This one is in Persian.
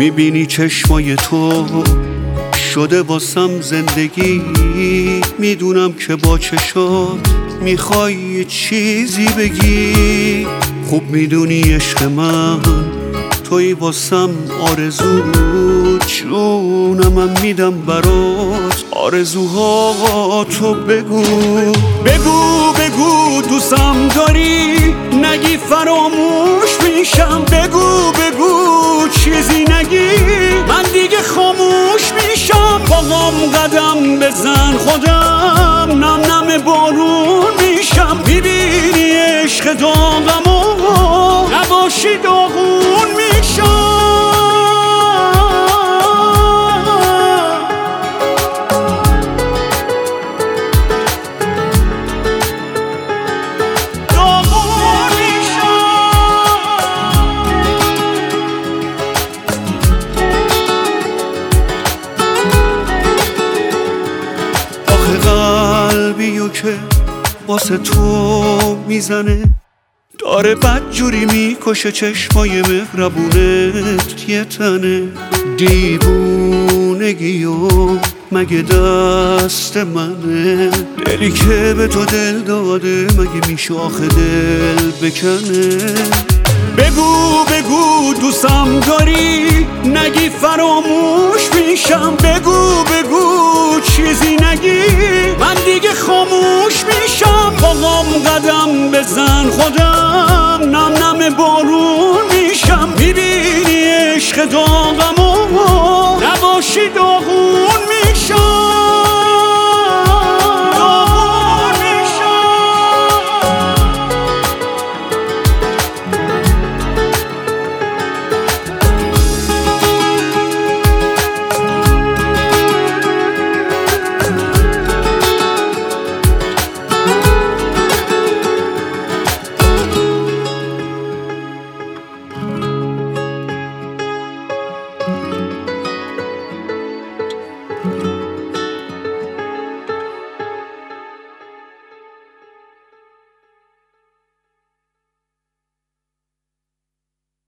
میبینی چشمای تو شده واسم زندگی، میدونم که با چشات میخوای یه چیزی بگی. خوب میدونی عشق من توی واسم آرزو، جونم میدم برات آرزوها تو بگو. بگو بگو دوستم داری، نگی فراموش میشم. بگو بگو چیزی نگی، من دیگه خاموش میشم. باقام قدم بزن خودم نم نم بارون میشم. میبینی عشق داغمو نباشی داغون میشم. قلبیو که واسه تو میزنه داره بدجوری میکشه، چشمای مهربونت یه تنه. دیوونگیو مگه دست منه، دلی که به تو دل داده مگه میشه آخه دل بکنه. بگو بگو دوستم داری، نگی فراموش میشم. بگو بگو چیزی نگی، من دیگه خاموش میشم. باقام قدم بزن خودم